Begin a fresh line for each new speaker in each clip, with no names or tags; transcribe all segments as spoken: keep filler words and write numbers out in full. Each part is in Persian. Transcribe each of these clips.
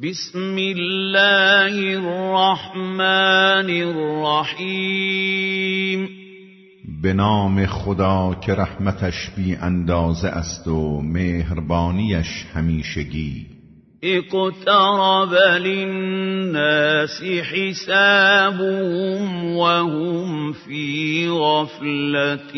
بسم الله الرحمن الرحیم.
به نام خدا که رحمتش بی اندازه است و مهربانیش همیشگی.
اقترب للناس حسابهم وهم فی غفلة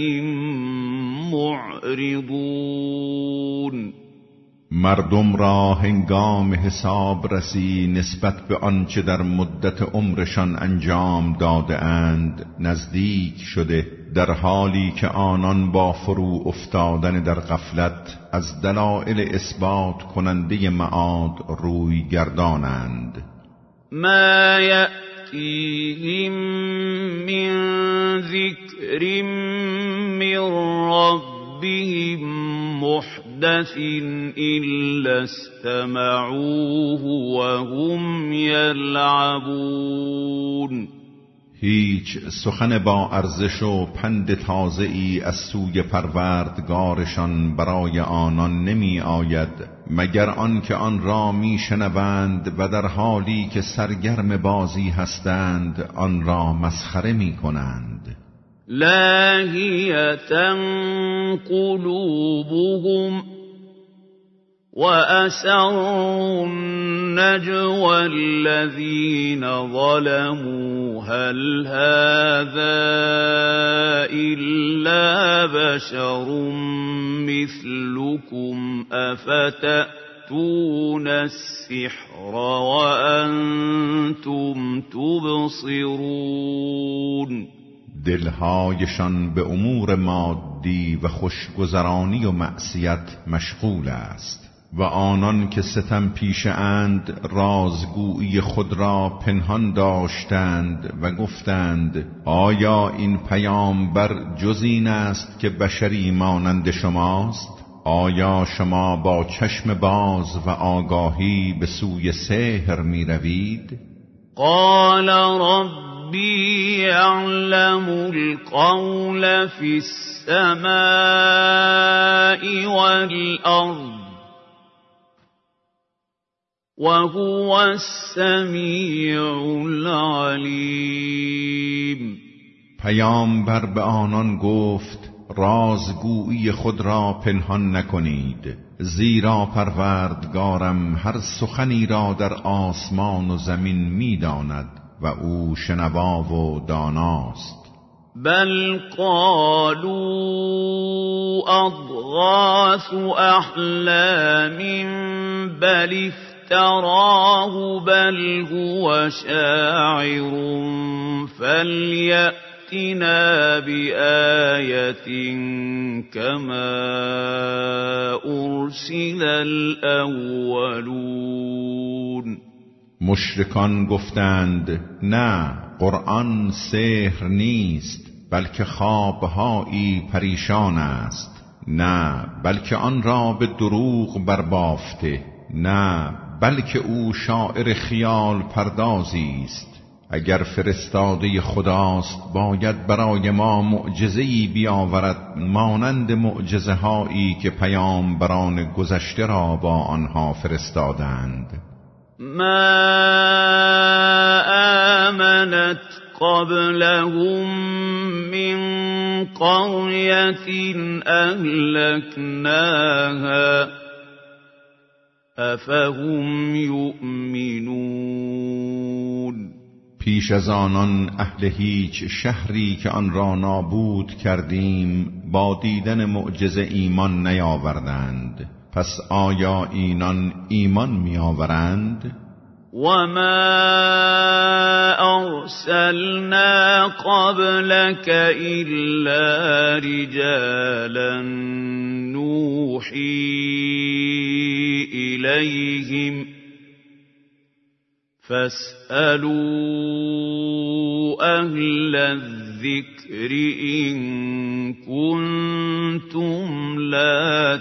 معرضون.
مردم را هنگام حساب رسی نسبت به آنچه در مدت عمرشان انجام داده اند نزدیک شده، در حالی که آنان با فرو افتادن در غفلت از دلایل اثبات کننده معاد روی گردانند.
ما یأتیهم من ذکر من ربهم محدث إلا استمعوه وهم يلعبون.
هیچ سخن با ارزش و پند تازه‌ای از سوی پروردگارشان برای آنان نمی آید مگر آنکه آن را می شنوند و در حالی که سرگرم بازی هستند آن را مسخره می کنند.
لاهیة قلوبهم وأسروا النجوى الذين ظلموا هل هذا إلا بشر مثلكم أفتأتون السحر وأنتم تبصرون.
دلهایشان به امور مادی و خوشگذرانی و معصیت مشغول است و آنان که ستم پیشه اند رازگویی خود را پنهان داشتند و گفتند آیا این پیامبر جز این است که بشری مانند شماست؟ آیا شما با چشم باز و آگاهی به سوی سحر می روید؟
قال رب ربی یعلم القول فی السماء والارض وهو السمیع العلیم.
پیامبر به آنان گفت رازگویی خود را پنهان نکنید، زیرا پروردگارم هر سخنی را در آسمان و زمین می‌داند و او شنوا و داناست.
بل قالوا اضغاث احلام بل افتراه بل هو شاعر فلیأتنا بآیة كما ارسل الاولون.
مشرکان گفتند نه، قرآن سحر نیست بلکه خوابهایی پریشان است، نه بلکه آن را به دروغ بربافته، نه بلکه او شاعر خیال پردازی است. اگر فرستاده خداست باید برای ما معجزه‌ای بیاورد مانند معجزه هایی که پیامبران گذشته را با آنها فرستادند.
ما آمنت قبلهم من قرية أهلكناها أفهم يؤمنون.
پیش از آنان اهل هیچ شهری که آن را نابود کردیم با دیدن معجزه ایمان نیاوردند، پس آیا اینان ایمان می آورند؟
وما أرسلنا قبلك إلا رجالا نوحي إليهم فاسألوا أهل الذكر إن كنتم لا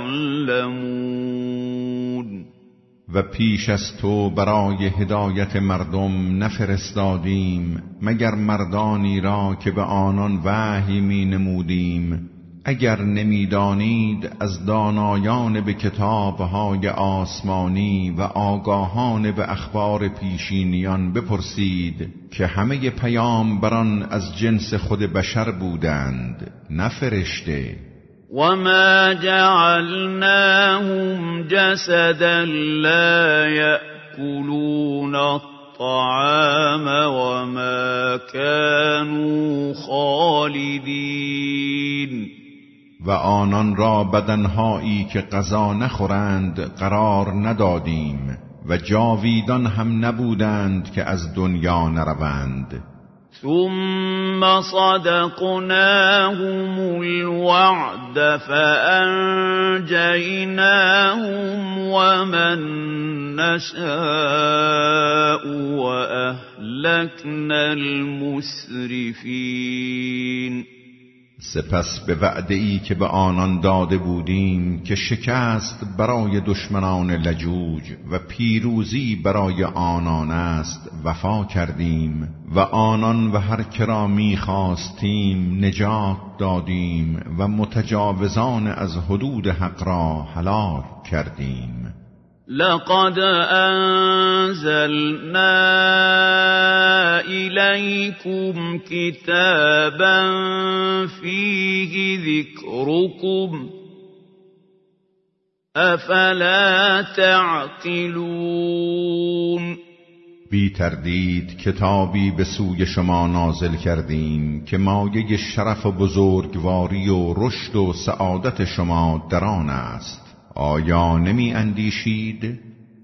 تعلمون.
و پیش از تو برای هدایت مردم نفرستادیم مگر مردانی را که به آنان وحی می نمودیم، اگر نمیدانید از دانایان به کتابهای آسمانی و آگاهان به اخبار پیشینیان بپرسید که همه پیامبران از جنس خود بشر بودند، نه فرشته.
وما جعلناهم جسدا لا يأكلون الطعام وما كانوا خالدين.
و آنان را بدنهایی که غذا نخورند قرار ندادیم و جاویدان هم نبودند که از دنیا نروند.
ثم صدقناهم الوعد فأنجيناهم ومن نشاء وأهلكنا المسرفين.
سپس به وعده‌ای که به آنان داده بودیم که شکست برای دشمنان لجوج و پیروزی برای آنان است وفا کردیم و آنان و هر که را می‌خواستیم نجات دادیم و متجاوزان از حدود حق را هلاک کردیم.
لقد أنزلنا إليكم كتابا فيه ذكركم أفلا تعقلون.
بی تردید کتابی به سوی شما نازل کردیم که مایه شرف و بزرگواری و رشد و سعادت شما در آن است. آیا نمی اندیشید؟